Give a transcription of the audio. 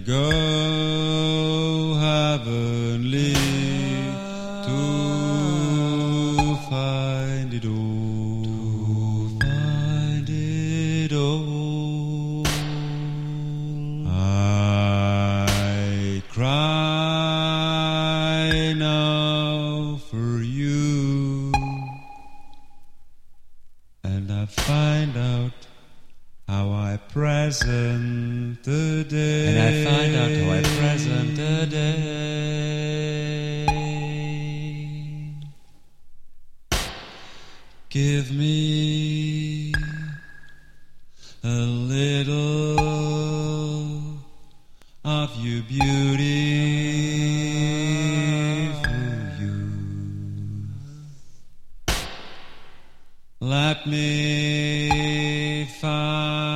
go heavenly to find it all, to find it all. I cry now for you, and I find out how I present the day. And I find out how I present the day. Give me a little of your beautiful youth. Let me find